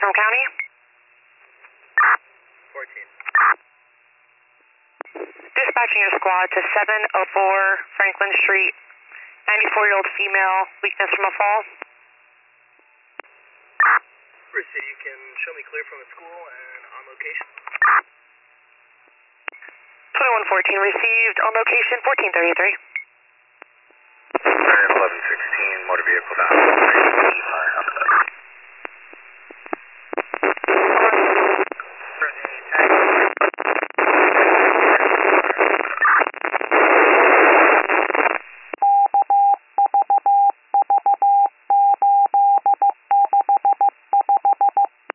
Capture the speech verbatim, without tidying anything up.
from County. fourteen. Dispatching your squad to seven oh four Franklin Street. ninety-four-year-old female, weakness from a fall. Bruce City, you can show me clear from the school and on location. twenty-one fourteen received on location, fourteen thirty-three. eleven sixteen, motor vehicle down.